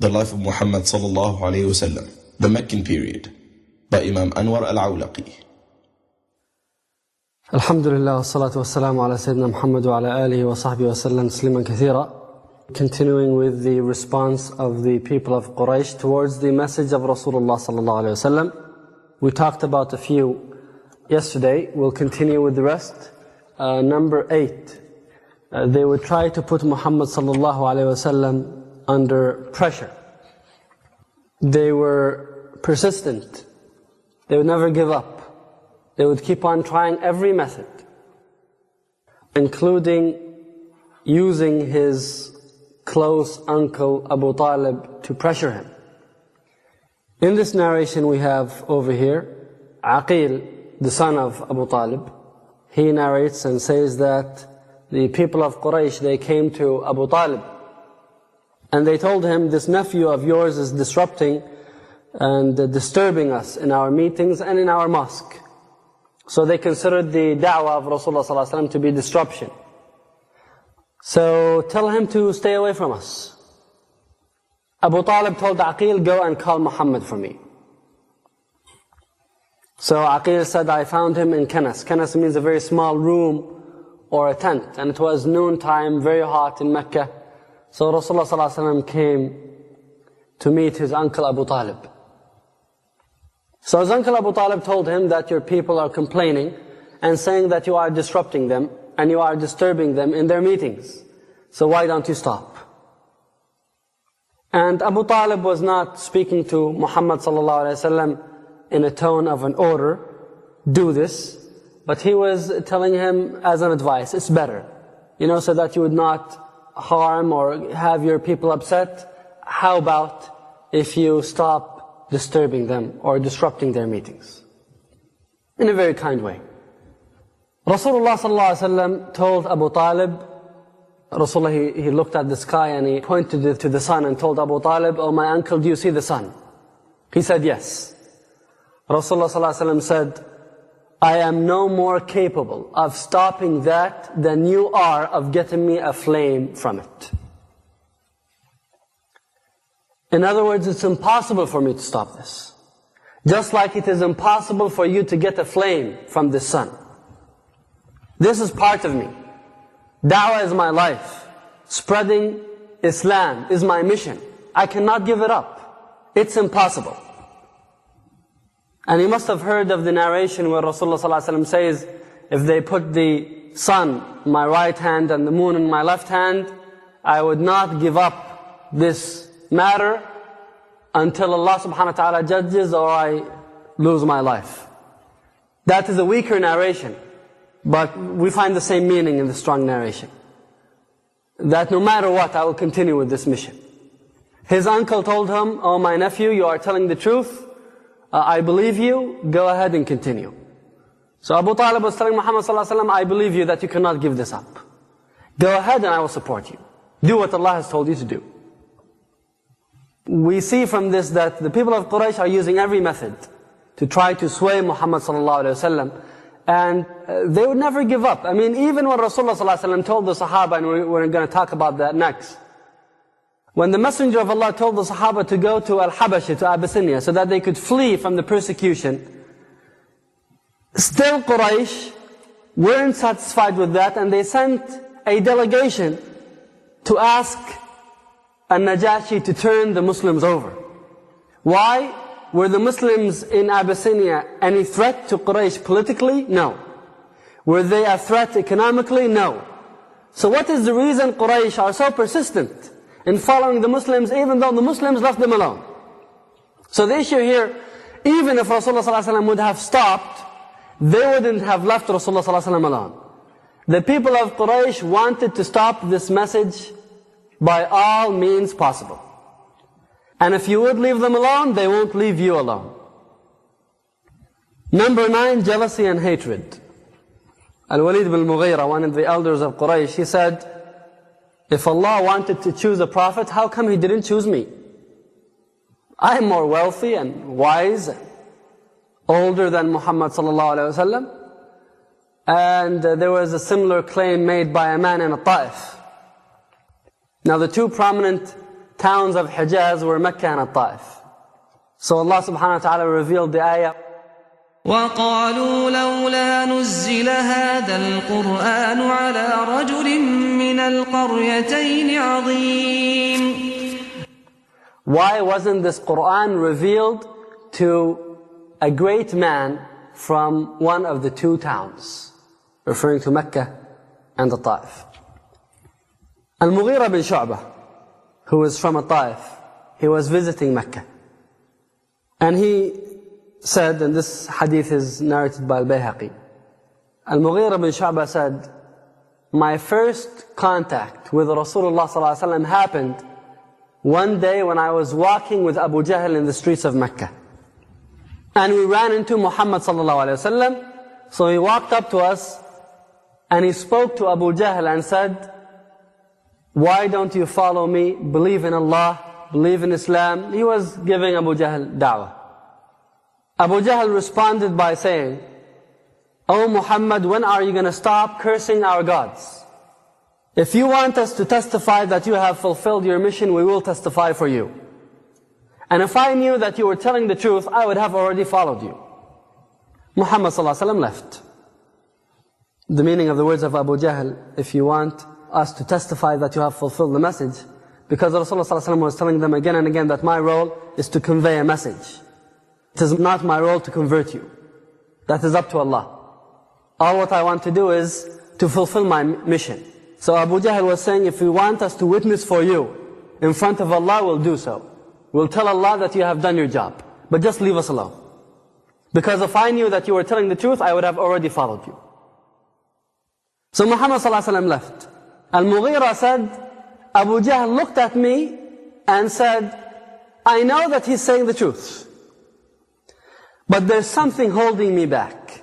The Life of Muhammad sallallahu alayhi wasallam, the Meccan period, by Imam Anwar al-Awlaqi. Alhamdulillah, wassalatu wassalamu ala Sayyidina Muhammad wa ala alihi wa sahbihi wa sallam tasliman kathira. Continuing with the response of the people of Quraysh towards the message of Rasulullah sallallahu alayhi wasallam. We talked about a few yesterday. We'll continue with the rest. Number 8. They would try to put Muhammad sallallahu alayhi wasallam under pressure. They were persistent. They would never give up. They would keep on trying every method, including using his close uncle Abu Talib to pressure him. In this narration we have over here, Aqil, the son of Abu Talib, he narrates and says that the people of Quraysh, they came to Abu Talib and they told him, this nephew of yours is disrupting and disturbing us in our meetings and in our mosque. So they considered the da'wah of Rasulullah sallallahu alaihi wasallam to be disruption. So tell him to stay away from us. Abu Talib told Aqil, go and call Muhammad for me. So Aqil said, I found him in Kanas. Kanas means a very small room or a tent. And it was noontime, very hot in Mecca. So Rasulullah sallallahu alaihi wasallam came to meet his uncle Abu Talib. So his uncle Abu Talib told him that your people are complaining and saying that you are disrupting them and you are disturbing them in their meetings. So why don't you stop? And Abu Talib was not speaking to Muhammad sallallahu alaihi wasallam in a tone of an order, do this, but he was telling him as an advice, it's better, so that you would not harm or have your people upset. How about if you stop disturbing them or disrupting their meetings? In a very kind way. Rasulullah sallallahu alaihi wasallam told Abu Talib, Rasulullah, he looked at the sky and he pointed to the sun and told Abu Talib, oh my uncle, do you see the sun? He said yes. Rasulullah sallallahu alaihi wasallam said, I am no more capable of stopping that than you are of getting me a flame from it. In other words, it's impossible for me to stop this. Just like it is impossible for you to get a flame from the sun. This is part of me. Da'wah is my life. Spreading Islam is my mission. I cannot give it up. It's impossible. And you must have heard of the narration where Rasulullah ﷺ says, if they put the sun in my right hand and the moon in my left hand, I would not give up this matter until Allah subhanahu wa ta'ala judges or I lose my life. That is a weaker narration, but we find the same meaning in the strong narration. That no matter what, I will continue with this mission. His uncle told him, oh my nephew, you are telling the truth. I believe you, go ahead and continue. So Abu Talib was telling Muhammad sallallahu alaihi wasallam, I believe you that you cannot give this up. Go ahead and I will support you. Do what Allah has told you to do. We see from this that the people of Quraysh are using every method to try to sway Muhammad sallallahu alaihi wasallam. And they would never give up. I mean, even when Rasulullah sallallahu alaihi wasallam told the Sahaba, and we're going to talk about that next, when the Messenger of Allah told the Sahaba to go to Al-Habasha, to Abyssinia, so that they could flee from the persecution, still Quraysh weren't satisfied with that, and they sent a delegation to ask An-Najashi to turn the Muslims over. Why? Were the Muslims in Abyssinia any threat to Quraysh politically? No. Were they a threat economically? No. So what is the reason Quraysh are so persistent in following the Muslims, even though the Muslims left them alone? So the issue here, even if Rasulullah ﷺ would have stopped, they wouldn't have left Rasulullah ﷺ alone. The people of Quraysh wanted to stop this message by all means possible. And if you would leave them alone, they won't leave you alone. Number 9, jealousy and hatred. Al-Walid ibn Mughira, one of the elders of Quraysh, he said, if Allah wanted to choose a prophet, how come He didn't choose me? I am more wealthy and wise, and older than Muhammad sallallahu alaihi wasallam. And there was a similar claim made by a man in Ta'if. Now the two prominent towns of Hijaz were Mecca and Taif. So Allah subhanahu wa ta'ala revealed the ayah, وقالوا لولا نزل هذا القرآن على رجل من القريتين عظيم. Why wasn't this Quran revealed to a great man from one of the two towns? Referring to Mecca and the Taif. Al-Mughira bin Shu'bah, who was from Taif, he was visiting Mecca. And he said, and this hadith is narrated by Al-Bayhaqi, Al-Mughira bin Shu'bah said, my first contact with Rasulullah ﷺ happened one day when I was walking with Abu Jahl in the streets of Mecca. And we ran into Muhammad ﷺ, so he walked up to us and he spoke to Abu Jahl and said, why don't you follow me, believe in Allah, believe in Islam? He was giving Abu Jahl da'wah. Abu Jahl responded by saying, O Muhammad, when are you going to stop cursing our gods? If you want us to testify that you have fulfilled your mission, we will testify for you. And if I knew that you were telling the truth, I would have already followed you. Muhammad ﷺ left. The meaning of the words of Abu Jahl, if you want us to testify that you have fulfilled the message, because Rasulullah ﷺ was telling them again and again that my role is to convey a message. It is not my role to convert you. That is up to Allah. All what I want to do is to fulfill my mission. So Abu Jahl was saying, if you want us to witness for you in front of Allah, we'll do so. We'll tell Allah that you have done your job. But just leave us alone. Because if I knew that you were telling the truth, I would have already followed you. So Muhammad ﷺ left. Al-Mughira said, Abu Jahl looked at me and said, I know that he's saying the truth, but there's something holding me back.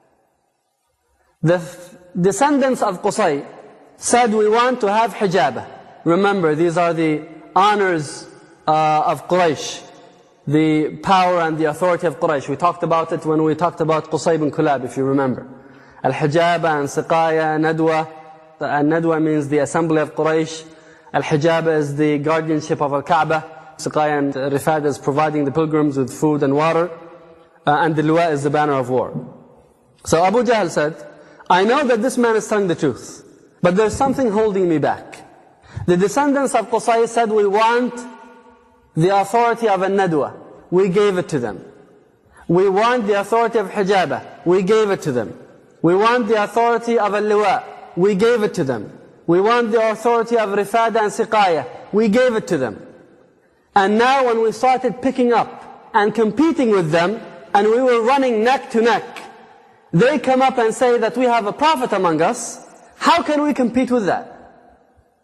The descendants of Qusay said, we want to have hijabah. Remember, these are the honors of Quraysh, the power and the authority of Quraysh. We talked about it when we talked about Qusay bin Kulab, if you remember. Al-hijabah and siqaya, nadwa. Al-nadwa means the assembly of Quraysh. Al-hijabah is the guardianship of Al-Kaaba. Siqaya and rifad is providing the pilgrims with food and water. And the liwa is the banner of war. So Abu Jahl said, I know that this man is telling the truth, but there's something holding me back. The descendants of Qusay said, we want the authority of Al-Nadwa. We gave it to them. We want the authority of Hijabah. We gave it to them. We want the authority of Al-Liwa. We gave it to them. We want the authority of Rifada and Siqaya. We gave it to them. And now when we started picking up and competing with them, and we were running neck to neck, they come up and say that we have a prophet among us. How can we compete with that?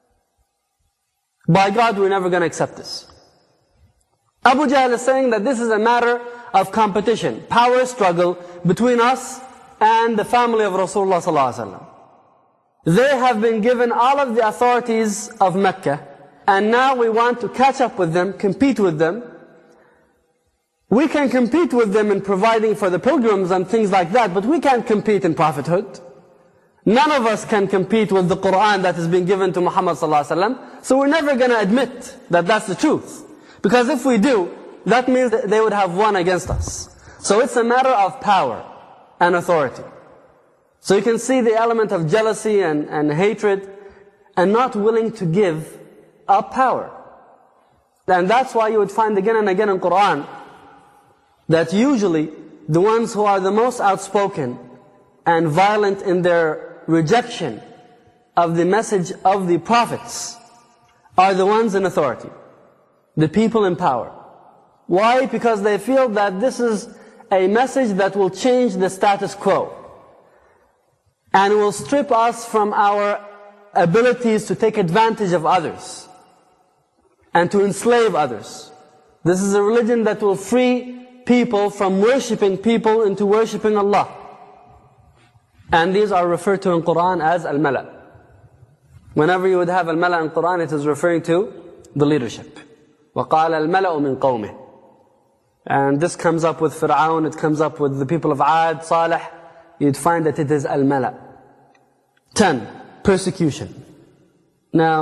By God, we're never going to accept this. Abu Jahl is saying that this is a matter of competition, power struggle between us and the family of Rasulullah ﷺ. They have been given all of the authorities of Mecca, and now we want to catch up with them, compete with them. We can compete with them in providing for the pilgrims and things like that, but we can't compete in prophethood. None of us can compete with the Qur'an that has been given to Muhammad ﷺ, so we're never going to admit that that's the truth. Because if we do, that means that they would have won against us. So it's a matter of power and authority. So you can see the element of jealousy and hatred, and not willing to give up power. And that's why you would find again and again in Qur'an, that usually the ones who are the most outspoken and violent in their rejection of the message of the prophets are the ones in authority, the people in power. Why? Because they feel that this is a message that will change the status quo and will strip us from our abilities to take advantage of others and to enslave others. This is a religion that will free people from worshipping people into worshipping Allah. And these are referred to in Qur'an as Al-Mala. Whenever you would have Al-Mala in Qur'an, it is referring to the leadership. وَقَالَ الْمَلَأُ مِنْ قَوْمِهِ. And this comes up with Fir'aun, it comes up with the people of Ad, Salih. You'd find that it is Al-Mala. 10. Persecution. Now,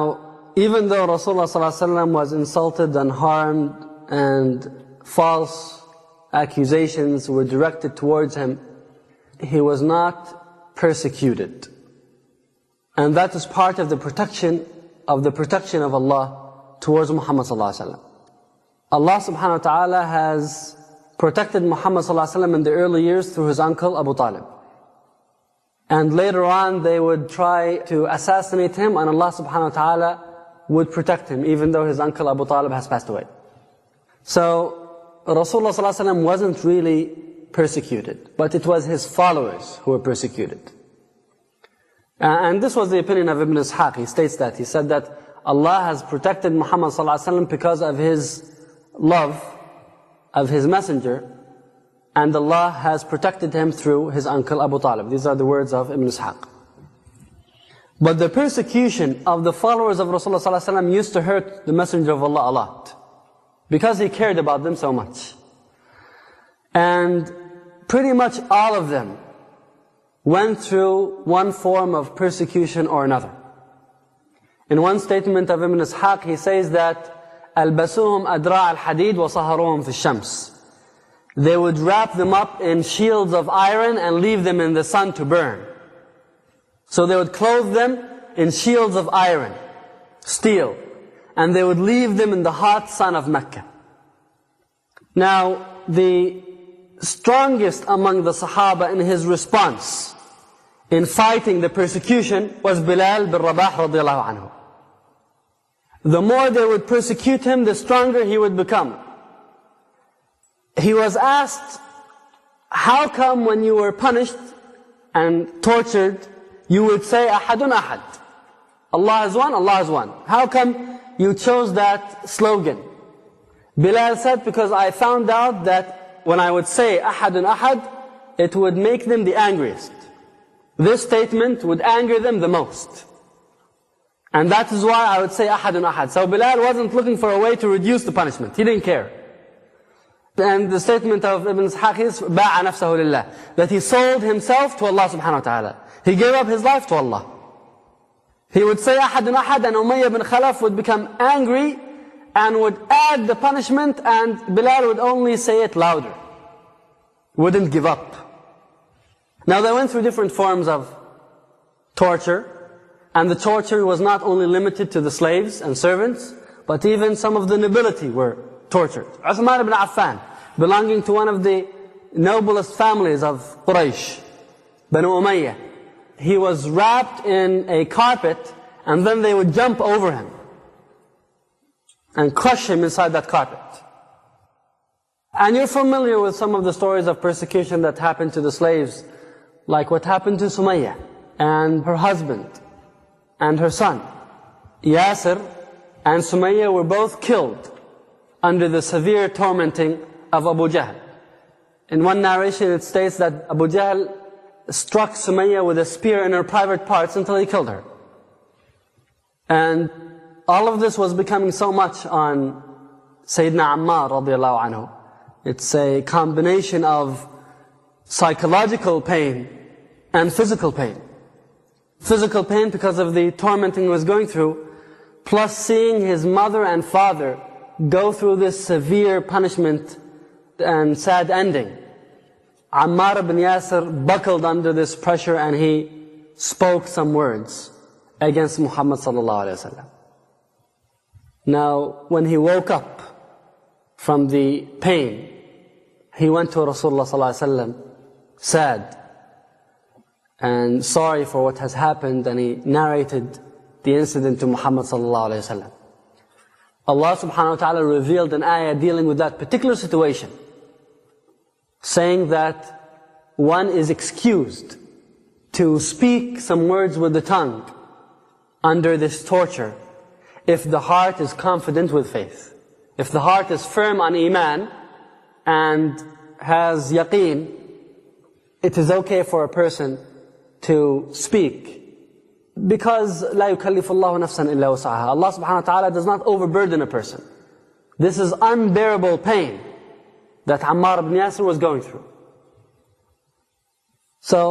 even though Rasulullah ﷺ was insulted and harmed and false accusations were directed towards him, he was not persecuted. And that is part of the protection of Allah towards Muhammad ﷺ. Allah subhanahu wa ta'ala has protected Muhammad ﷺ in the early years through his uncle Abu Talib. And later on they would try to assassinate him, and Allah subhanahu wa ta'ala would protect him even though his uncle Abu Talib has passed away. So Rasulullah ﷺ wasn't really persecuted, but it was his followers who were persecuted. And this was the opinion of Ibn Ishaq. He states that. He said that Allah has protected Muhammad ﷺ because of his love of his messenger, and Allah has protected him through his uncle Abu Talib. These are the words of Ibn Ishaq. But the persecution of the followers of Rasulullah ﷺ used to hurt the Messenger of Allah a lot, because he cared about them so much. And pretty much all of them went through one form of persecution or another. In one statement of Ibn Ishaq, he says that أَلْبَسُوهُمْ أَدْرَاعَ الْحَدِيدِ وَصَهَرُوهُمْ فِي الشَّمْسِ. They would wrap them up in shields of iron and leave them in the sun to burn. So they would clothe them in shields of iron, steel, and they would leave them in the hot sun of Mecca. Now, the strongest among the Sahaba in his response in fighting the persecution was Bilal bin Rabah radiallahu anhu. The more they would persecute him, the stronger he would become. He was asked, how come when you were punished and tortured, you would say, Ahadun Ahad? Allah is one, Allah is one. How come you chose that slogan? Bilal said, because I found out that when I would say Ahadun Ahad, it would make them the angriest. This statement would anger them the most. And that is why I would say Ahadun Ahad. So Bilal wasn't looking for a way to reduce the punishment. He didn't care. And the statement of Ibn Ishaq is باع نفسه لله, that he sold himself to Allah subhanahu wa ta'ala. He gave up his life to Allah. He would say Ahadun Ahad, and Umayyah bin Khalaf would become angry and would add the punishment, and Bilal would only say it louder. Wouldn't give up. Now they went through different forms of torture, and the torture was not only limited to the slaves and servants, but even some of the nobility were tortured. Uthman ibn Affan, belonging to one of the noblest families of Quraysh, Banu Umayyah, he was wrapped in a carpet, and then they would jump over him and crush him inside that carpet. And you're familiar with some of the stories of persecution that happened to the slaves, like what happened to Sumayyah and her husband and her son. Yasir and Sumayyah were both killed under the severe tormenting of Abu Jahl. In one narration it states that Abu Jahl struck Sumayyah with a spear in her private parts until he killed her. And all of this was becoming so much on Sayyidina Ammar radiallahu anhu. It's a combination of psychological pain and physical pain. Physical pain because of the tormenting he was going through, plus seeing his mother and father go through this severe punishment and sad ending. Ammar ibn Yasir buckled under this pressure, and he spoke some words against Muhammad sallallahu alaihi wasallam. Now, when he woke up from the pain, he went to Rasulullah sallallahu alaihi wasallam sad and sorry for what has happened, and he narrated the incident to Muhammad sallallahu alaihi wasallam. Allah subhanahu wa ta'ala revealed an ayah dealing with that particular situation, saying that one is excused to speak some words with the tongue under this torture if the heart is confident with faith. If the heart is firm on iman and has yaqeen, it is okay for a person to speak, because لا يكلف الله نفسا إلا وسعها. Allah subhanahu wa ta'ala does not overburden a person. This is unbearable pain that Ammar ibn Yasir was going through. So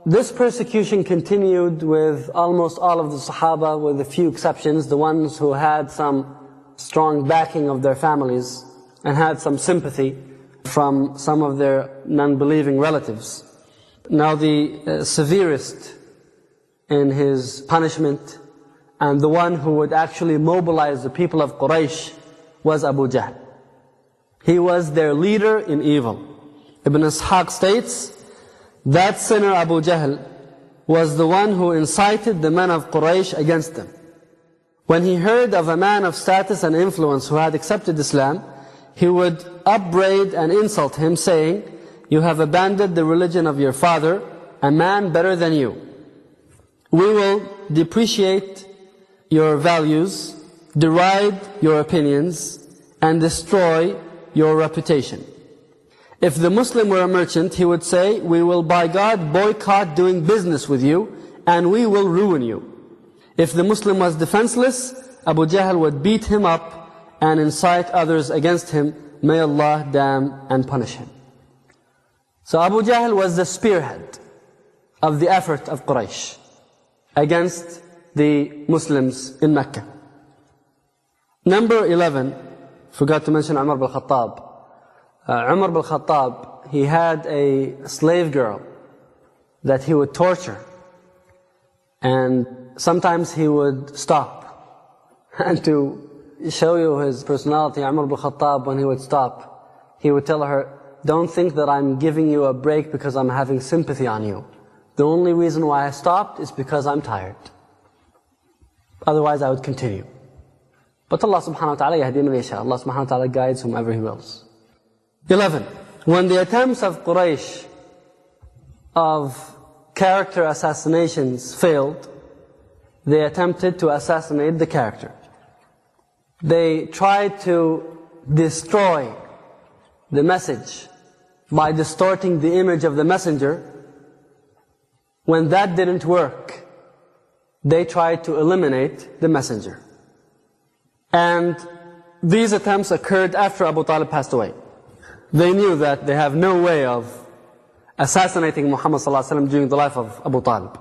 this persecution continued with almost all of the Sahaba, with a few exceptions, the ones who had some strong backing of their families and had some sympathy from some of their non-believing relatives. Now the severest in his punishment and the one who would actually mobilize the people of Quraysh was Abu Jahl. He was their leader in evil. Ibn Ishaq states, that sinner Abu Jahl was the one who incited the men of Quraysh against them. When he heard of a man of status and influence who had accepted Islam, he would upbraid and insult him, saying, you have abandoned the religion of your father, a man better than you. We will depreciate your values, deride your opinions, and destroy your reputation. If the Muslim were a merchant, he would say, we will by God boycott doing business with you, and we will ruin you. If the Muslim was defenseless, Abu Jahl would beat him up and incite others against him. May Allah damn and punish him. So Abu Jahl was the spearhead of the effort of Quraysh against the Muslims in Mecca. Number 11, forgot to mention Umar bin Khattab. Umar bin Khattab, he had a slave girl that he would torture. And sometimes he would stop. And to show you his personality, Umar bin Khattab, when he would stop, he would tell her, don't think that I'm giving you a break because I'm having sympathy on you. The only reason why I stopped is because I'm tired. Otherwise I would continue. But Allah subhanahu wa ta'ala yahdi man yasha. Allah subhanahu wa ta'ala guides whomever He wills. 11. When the attempts of Quraysh of character assassinations failed, they attempted to assassinate the character. They tried to destroy the message by distorting the image of the messenger. When that didn't work, they tried to eliminate the messenger. And these attempts occurred after Abu Talib passed away. They knew that they have no way of assassinating Muhammad ﷺ during the life of Abu Talib.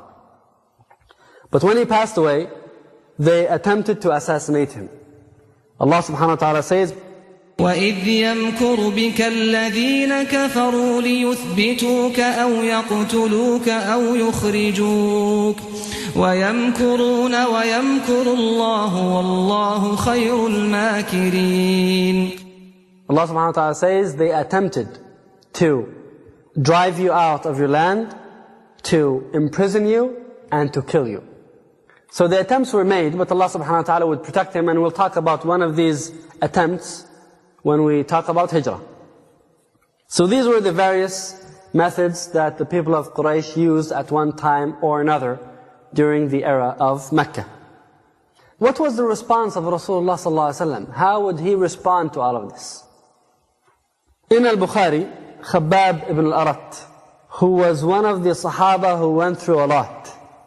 But when he passed away, they attempted to assassinate him. Allah subhanahu wa ta'ala says, وَإِذْ يَمْكُرُ بِكَ الَّذِينَ كَفَرُوا لِيُثْبِتُوكَ أَوْ يَقْتُلُوكَ أَوْ يُخْرِجُوكَ وَيَمْكُرُونَ وَيَمْكُرُ اللَّهُ وَاللَّهُ خَيْرُ الْمَاكِرِينَ. Allah subhanahu wa ta'ala says, they attempted to drive you out of your land, to imprison you, and to kill you. So the attempts were made, but Allah subhanahu wa ta'ala would protect him, and we'll talk about one of these attempts when we talk about Hijrah. So these were the various methods that the people of Quraysh used at one time or another during the era of Mecca. What was the response of Rasulullah sallallahu alaihi wasallam? How would he respond to all of this? In Al-Bukhari, Khabbab ibn al-Arat, who was one of the Sahaba who went through a lot,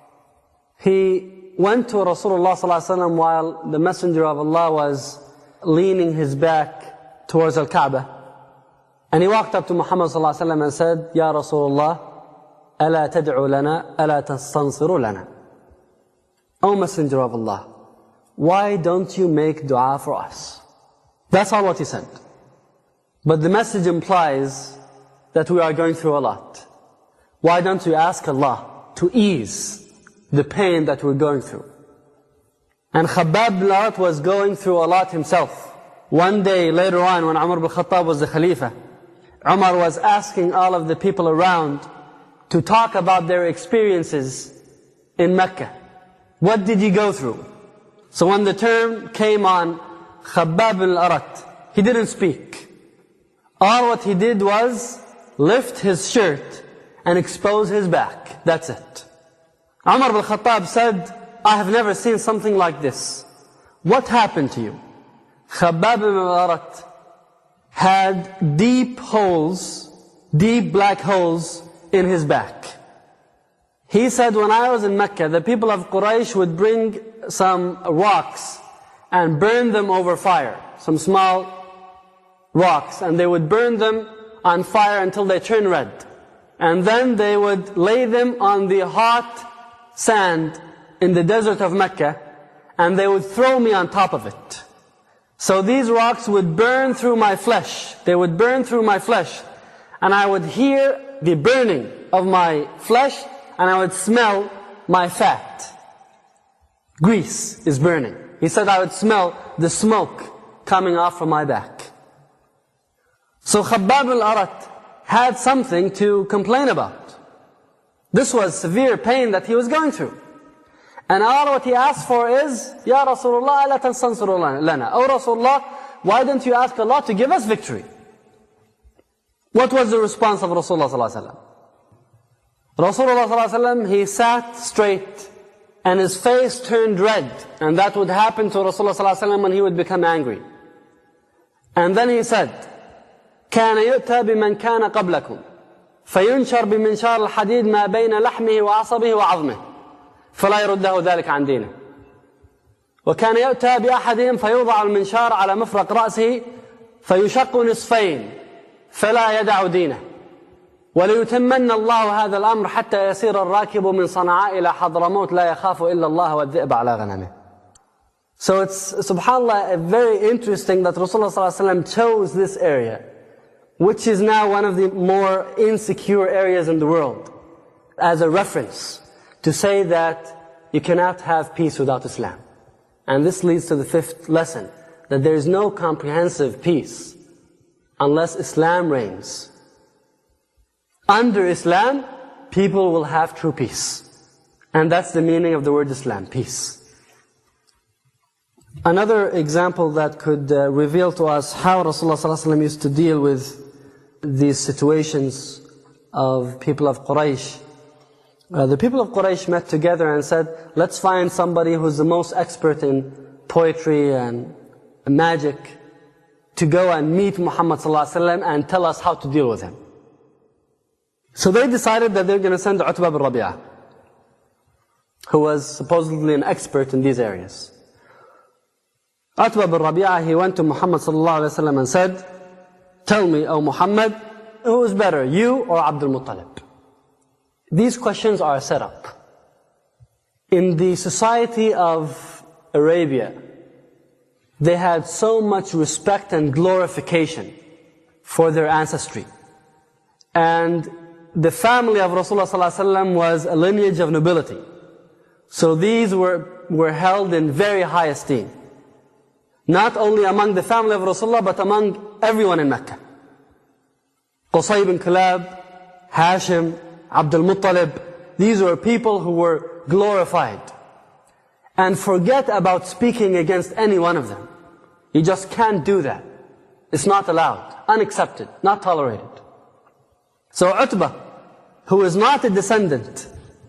he went to Rasulullah sallallahu alaihi wasallam while the Messenger of Allah was leaning his back towards Al-Kaaba. And he walked up to Muhammad sallallahu alaihi wasallam and said, Ya Rasulullah, ألا تدعو لنا ألا تستنصر لنا. O Messenger of Allah, why don't you make dua for us? That's all what he said. But the message implies that we are going through a lot. Why don't you ask Allah to ease the pain that we're going through? And Khabbab bin al-Arat was going through a lot himself. One day later on, when Umar bin Khattab was the Khalifa, Umar was asking all of the people around to talk about their experiences in Mecca. What did you go through? So when the term came on Khabbab bin al-Arat, he didn't speak. All what he did was lift his shirt and expose his back. That's it. Umar bin Khattab said, I have never seen something like this. What happened to you? Khabbab bin al-Arat had deep holes, deep black holes in his back. He said, when I was in Mecca, the people of Quraysh would bring some rocks and burn them over fire, some small rocks, and they would burn them on fire until they turn red. And then they would lay them on the hot sand in the desert of Mecca, and they would throw me on top of it. So these rocks would burn through my flesh. They would burn through my flesh. And I would hear the burning of my flesh, and I would smell my fat. Grease is burning. He said I would smell the smoke coming off from my back. So Khabbab al-Arat had something to complain about. This was severe pain that he was going through. And all what he asked for is, Ya Rasulullah, la tansansuru lana. Oh Rasulullah, why don't you ask Allah to give us victory? What was the response of Rasulullah sallallahu alaihi wasallam? Rasulullah sallallahu alaihi wasallam, he sat straight and his face turned red. And that would happen to Rasulullah sallallahu alaihi wasallam when he would become angry. And then he said, كان يؤتى بمن كان قبلكم فينشر بمنشار الحديد ما بين لحمه وعصبه وعظمه فلا يرده ذلك عن دينه وكان يؤتى بأحدهم فيوضع المنشار على مفرق رأسه فيشق نصفين فلا يدع دينه وليتمن الله هذا الأمر حتى يسير الراكب من صنعاء إلى حضرموت لا يخاف إلا الله والذئب على غنمه. So it's, subhanAllah, very interesting that Rasulullah ﷺ chose this area, which is now one of the more insecure areas in the world, as a reference to say that you cannot have peace without Islam. And this leads to the fifth lesson, that there is no comprehensive peace unless Islam reigns. Under Islam, people will have true peace. And that's the meaning of the word Islam, peace. Another example that could reveal to us how Rasulullah ﷺ used to deal with these situations of people of Quraysh. The people of Quraysh met together and said, let's find somebody who's the most expert in poetry and magic to go and meet Muhammad ﷺ and tell us how to deal with him. So they decided that they're going to send Utbah bin Rabi'ah, who was supposedly an expert in these areas. Utbah bin Rabi'ah, he went to Muhammad ﷺ and said, tell me, O Muhammad, who is better, you or Abdul Muttalib? These questions are set up. In the society of Arabia, they had so much respect and glorification for their ancestry. And the family of Rasulullah ﷺ was a lineage of nobility. So these were held in very high esteem. Not only among the family of Rasulullah, but among everyone in Mecca. Qusay bin Kilab, Hashim, Abdul Muttalib, these were people who were glorified. And forget about speaking against any one of them. You just can't do that. It's not allowed, unaccepted, not tolerated. So Utbah, who is not a descendant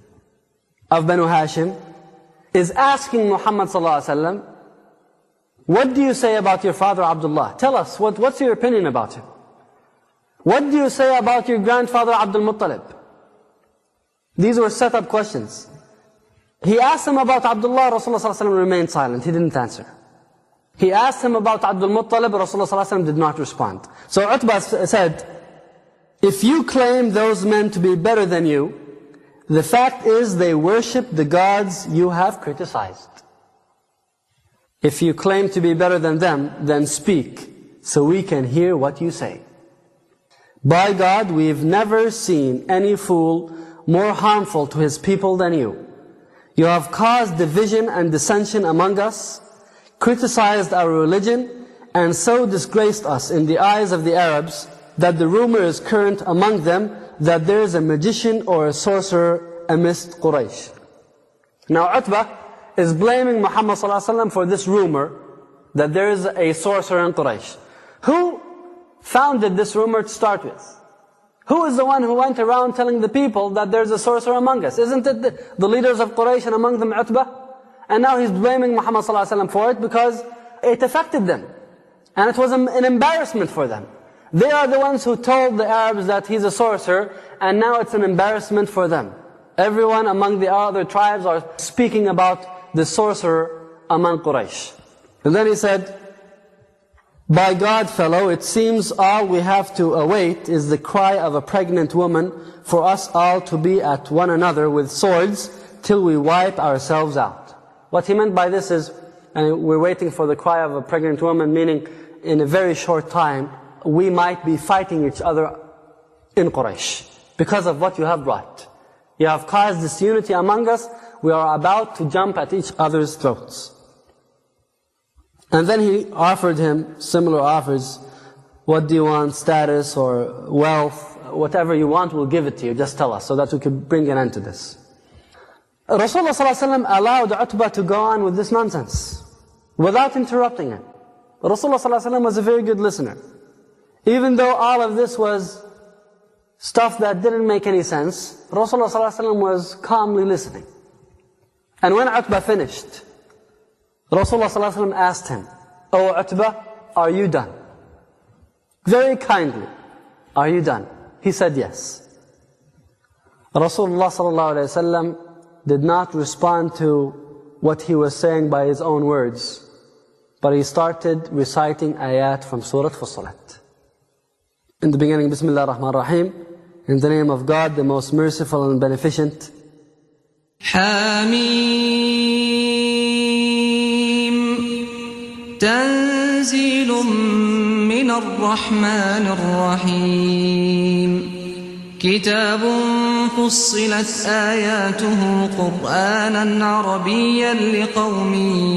of Banu Hashim, is asking Muhammad ﷺ, what do you say about your father Abdullah? Tell us, what's your opinion about him? What do you say about your grandfather Abdul Muttalib? These were set up questions. He asked him about Abdullah, Rasulullah ﷺ remained silent, he didn't answer. He asked him about Abdul Muttalib, Rasulullah ﷺ did not respond. So Utbah said, if you claim those men to be better than you, the fact is they worship the gods you have criticized. If you claim to be better than them, then speak, so we can hear what you say. By God, we've never seen any fool more harmful to his people than you. You have caused division and dissension among us, criticized our religion, and so disgraced us in the eyes of the Arabs that the rumor is current among them that there is a magician or a sorcerer amidst Quraysh. Now Utbah is blaming Muhammad ﷺ for this rumor that there is a sorcerer in Quraysh. Who founded this rumor to start with? Who is the one who went around telling the people that there's a sorcerer among us? Isn't it the leaders of Quraysh, and among them Utbah? And now he's blaming Muhammad ﷺ for it because it affected them. And it was an embarrassment for them. They are the ones who told the Arabs that he's a sorcerer, and now it's an embarrassment for them. Everyone among the other tribes are speaking about the sorcerer among Quraysh. And then he said, By God, fellow, it seems all we have to await is the cry of a pregnant woman for us all to be at one another with swords till we wipe ourselves out. What he meant by this is, we're waiting for the cry of a pregnant woman, meaning in a very short time, we might be fighting each other in Quraysh because of what you have brought. You have caused disunity among us. We are about to jump at each other's throats. And then he offered him similar offers. What do you want? Status or wealth? Whatever you want, we'll give it to you. Just tell us so that we could bring an end to this. Rasulullah ﷺ allowed Utbah to go on with this nonsense without interrupting him. Rasulullah ﷺ was a very good listener. Even though all of this was stuff that didn't make any sense, Rasulullah ﷺ was calmly listening. And when Utbah finished, Rasulullah ﷺ asked him, "O Utbah, are you done?" Very kindly, "Are you done?" He said yes. Rasulullah ﷺ did not respond to what he was saying by his own words, but he started reciting ayat from Surah Fussilat. In the beginning, Bismillah ar-Rahman ar-Rahim, in the name of God, the most merciful and beneficent. حميم تنزيل من الرحمن الرحيم كتاب فصلت آياته قرآنا عربيا لقوم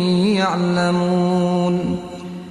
يعلمون.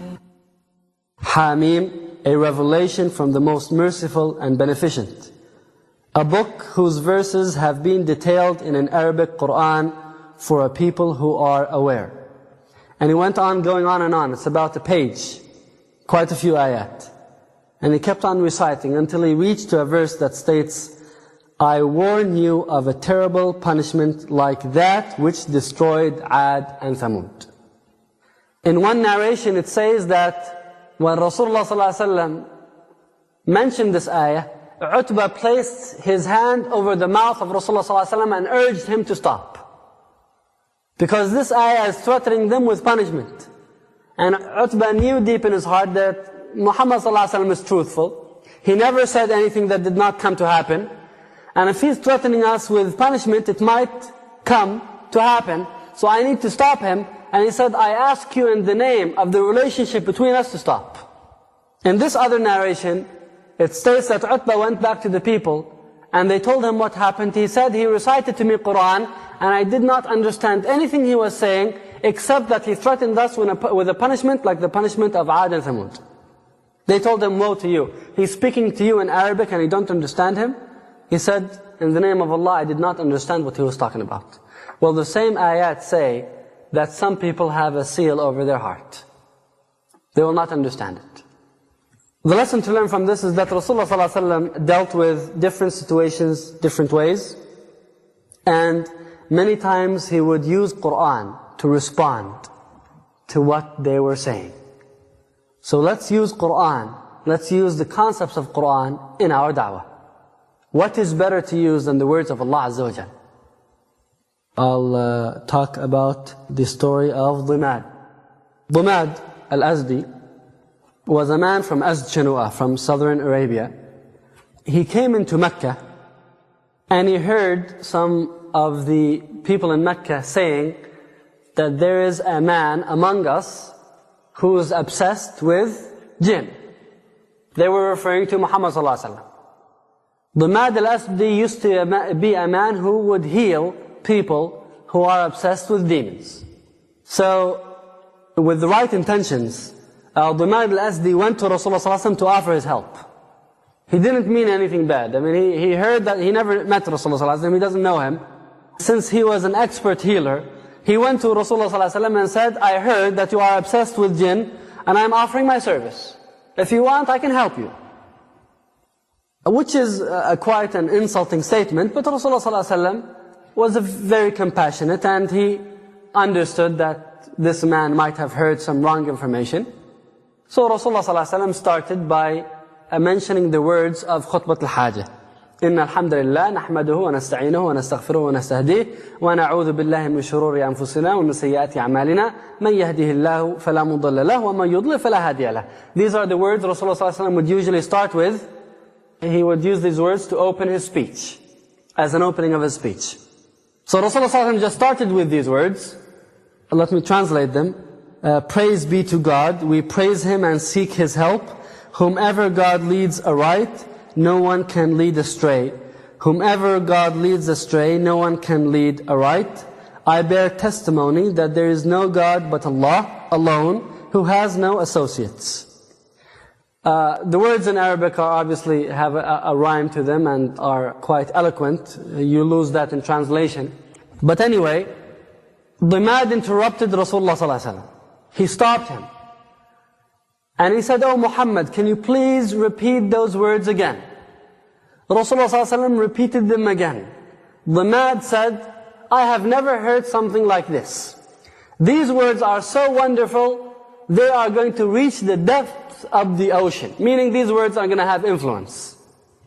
Hamim, a revelation from the most merciful and beneficent. A book whose verses have been detailed in an Arabic Qur'an for a people who are aware. And he went on going on and on. It's about a page, quite a few ayat. And he kept on reciting until he reached to a verse that states, "I warn you of a terrible punishment like that which destroyed Ad and Thamud." In one narration it says that when Rasulullah ﷺ mentioned this ayah, Utbah placed his hand over the mouth of Rasulullah ﷺ and urged him to stop. Because this ayah is threatening them with punishment. And Utbah knew deep in his heart that Muhammad ﷺ is truthful. He never said anything that did not come to happen. And if he's threatening us with punishment, it might come to happen. So I need to stop him. And he said, "I ask you in the name of the relationship between us to stop." In this other narration, it states that Utbah went back to the people and they told him what happened. He said, "He recited to me Qur'an and I did not understand anything he was saying except that he threatened us with a punishment like the punishment of Ad and Thamud." They told him, "Woe to you. He's speaking to you in Arabic and you don't understand him." He said, "In the name of Allah, I did not understand what he was talking about." Well, the same ayat say that some people have a seal over their heart. They will not understand it. The lesson to learn from this is that Rasulullah ﷺ dealt with different situations, different ways. And many times he would use Qur'an to respond to what they were saying. So let's use Qur'an, let's use the concepts of Qur'an in our da'wah. What is better to use than the words of Allah Azza wa Jal? I'll talk about the story of Dhimad. Dhimad al-Azdi was a man from Azd Shanua, from southern Arabia. He came into Mecca and he heard some of the people in Mecca saying that there is a man among us who is obsessed with jinn. They were referring to Muhammad sallallahu alaihi wasallam. Dhimad al-Asdi used to be a man who would heal people who are obsessed with demons. So, with the right intentions, Dhimad al-Asdi went to Rasulullah sallallahu alaihi wasallam to offer his help. He didn't mean anything bad. I mean, he heard that he never met Rasulullah sallallahu alaihi wasallam. He doesn't know him. Since he was an expert healer, he went to Rasulullah sallallahu alaihi wasallam and said, "I heard that you are obsessed with jinn, and I'm offering my service. If you want, I can help you." Which is quite an insulting statement, but Rasulullah sallallahu alaihi wasallam was very compassionate, and he understood that this man might have heard some wrong information. So Rasulullah sallallahu alaihi wasallam started by mentioning the words of Khutbat al-Hajah. إن الحمد لله نحمده ونستعينه ونستغفره ونستهديه ونعوذ بالله من شرور أنفسنا ومن سيئات أعمالنا من يهده الله فلا مضل له ومن يضلل فلا هادي له. These are the words Rasulullah ﷺ would usually start with. He would use these words to open his speech, as an opening of his speech. So Rasulullah ﷺ just started with these words. Let me translate them. Praise be to God, we praise Him and seek His help. Whomever God leads aright, no one can lead astray. Whomever God leads astray, no one can lead aright. I bear testimony that there is no God but Allah alone, who has no associates. The words in Arabic are obviously have a rhyme to them and are quite eloquent. You lose that in translation. But anyway, Dimad interrupted Rasulullah ﷺ. He stopped him. And he said, "Oh Muhammad, can you please repeat those words again?" Rasulullah ﷺ repeated them again. Dimad said, "I have never heard something like this. These words are so wonderful, they are going to reach the depths of the ocean." Meaning these words are going to have influence.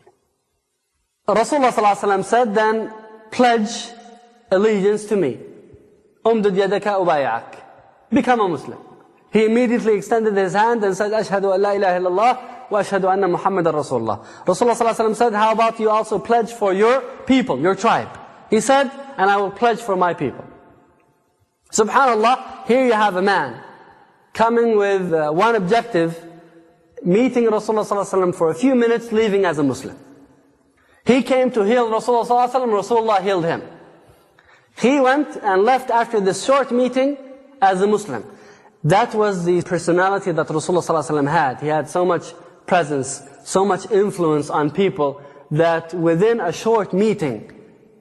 Rasulullah ﷺ said, "Then pledge allegiance to me. Umdud yadaka ubay'ak. Become a Muslim." He immediately extended his hand and said, "Ashhadu an la ilaha illallah wa ashhadu anna Muhammadan Rasulullah." Rasulullah ﷺ said, "How about you also pledge for your people, your tribe?" He said, "And I will pledge for my people." SubhanAllah, here you have a man coming with one objective, meeting Rasulullah ﷺ for a few minutes, leaving as a Muslim. He came to heal Rasulullah ﷺ, Rasulullah healed him. He went and left after this short meeting as a Muslim. That was the personality that Rasulullah ﷺ had. He had so much presence, so much influence on people, that within a short meeting,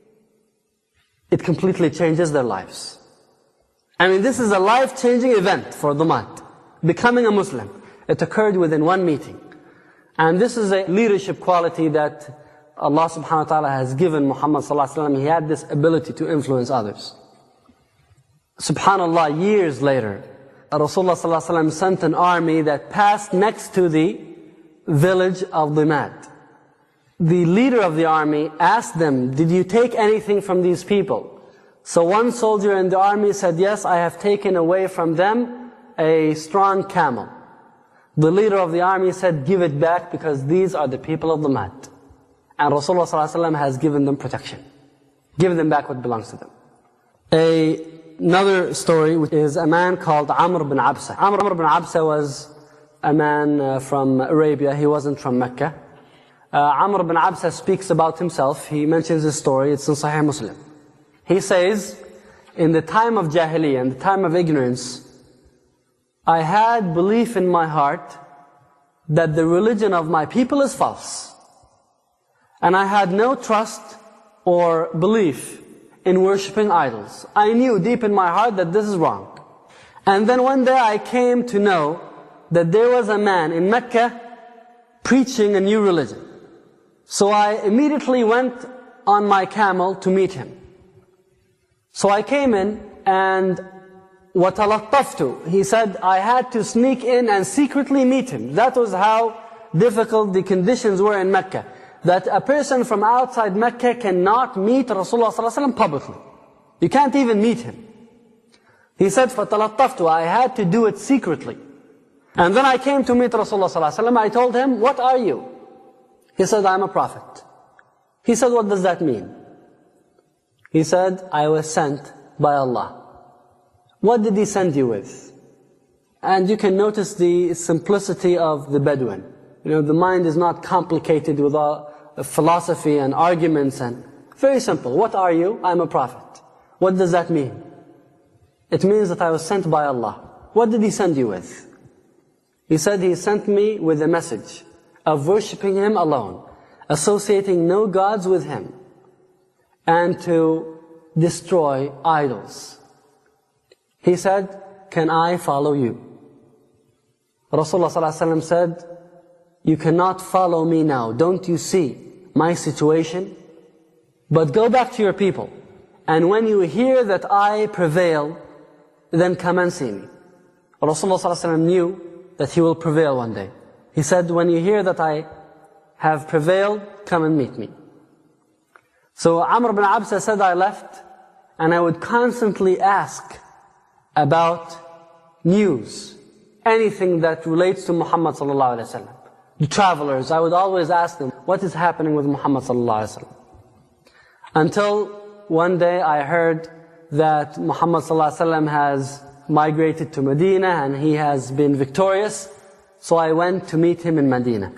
it completely changes their lives. I mean, this is a life-changing event for Dimad, becoming a Muslim. It occurred within one meeting. And this is a leadership quality that Allah subhanahu wa ta'ala has given Muhammad sallallahu alaihi wasallam. He had this ability to influence others. SubhanAllah, years later, Rasulullah sallallahu alaihi wasallam sent an army that passed next to the village of Dimad. The leader of the army asked them, "Did you take anything from these people?" So one soldier in the army said, "Yes, I have taken away from them a strong camel." The leader of the army said, "Give it back, because these are the people of Dimad." And Rasulullah sallallahu alaihi wasallam has given them protection. Give them back what belongs to them. Another story is a man called Amr ibn Absa. Amr ibn Absa was a man from Arabia. He wasn't from Mecca. Amr ibn Absa speaks about himself. He mentions this story. It's in Sahih Muslim. He says, "In the time of Jahiliyyah, in the time of ignorance, I had belief in my heart that the religion of my people is false. And I had no trust or belief in worshipping idols. I knew deep in my heart that this is wrong. And then one day I came to know that there was a man in Mecca preaching a new religion. So I immediately went on my camel to meet him. So I came in and وَتَلَطَّفْتُ. He said, I had to sneak in and secretly meet him. That was how difficult the conditions were in Mecca. That a person from outside Mecca cannot meet Rasulullah ﷺ publicly. You can't even meet him. He said, فَتَلَطَّفْتُ. I had to do it secretly. And then I came to meet Rasulullah ﷺ. I told him, "What are you?" He said, "I'm a prophet." He said, "What does that mean?" He said, "I was sent by Allah." What did He send you with? And you can notice the simplicity of the Bedouin. You know, the mind is not complicated with all philosophy and arguments, and very simple. What are you? I'm a prophet. What does that mean? It means that I was sent by Allah. What did He send you with? He said, He sent me with a message of worshipping Him alone, associating no gods with Him, and to destroy idols. He said, "Can I follow you?" Rasulullah ﷺ said, "You cannot follow me now. Don't you see my situation? But go back to your people. And when you hear that I prevail, then come and see me." Rasulullah ﷺ knew that he will prevail one day. He said, "When you hear that I have prevailed, come and meet me." So Amr bin Absa said, I left, and I would constantly ask about news, anything that relates to Muhammad sallallahu alaihi wasallam. The travelers, I would always ask them, what is happening with Muhammad sallallahu alaihi wasallam? Until one day I heard that Muhammad sallallahu alaihi wasallam has migrated to Medina and he has been victorious. So I went to meet him in Medina.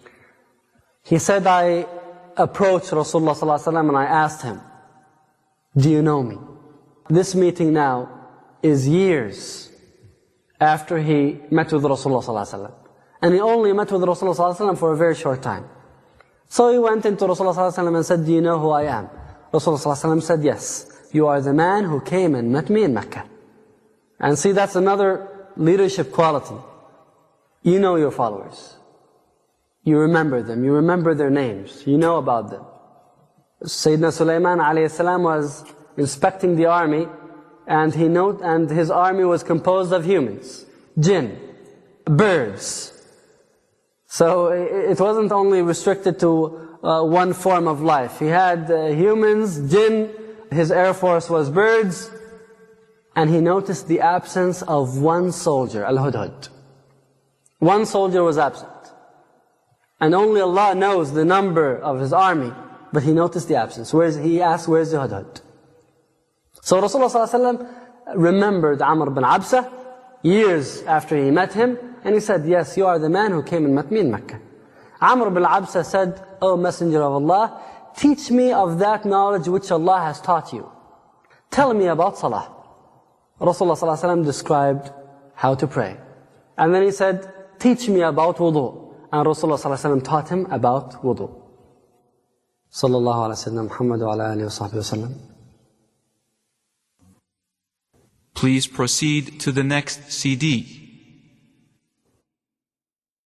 He said, I approached Rasulullah sallallahu alaihi wasallam and I asked him, do you know me? This meeting now is years after he met with Rasulullah sallallahu alaihi wasallam. And he only met with Rasulullah sallallahu alaihi wasallam for a very short time. So he went into Rasulullah sallallahu alaihi wasallam and said, do you know who I am? Rasulullah sallallahu alaihi wasallam said, yes, you are the man who came and met me in Mecca. And see, that's another leadership quality. You know your followers. You remember them. You remember their names. You know about them. Sayyidina Sulaiman alayhi salam was inspecting the army, and his army was composed of humans, jinn, birds. So it wasn't only restricted to one form of life. He had humans, jinn, his air force was birds, and he noticed the absence of one soldier, Al-Hudhud. One soldier was absent. And only Allah knows the number of his army, but he noticed the absence. He asked, where's the Hudhud? So Rasulullah ﷺ remembered Amr bin Absa years after he met him, and he said, yes, you are the man who came and met me in Mecca. Amr bin Absa said, O Messenger of Allah, teach me of that knowledge which Allah has taught you. Tell me about Salah. Rasulullah ﷺ described how to pray. And then he said, teach me about wudu. And Rasulullah ﷺ taught him about wudu. Sallallahu ala sayyidina Muhammad wa ala alihi wa sahbihi wa sallam. Please proceed to the next CD.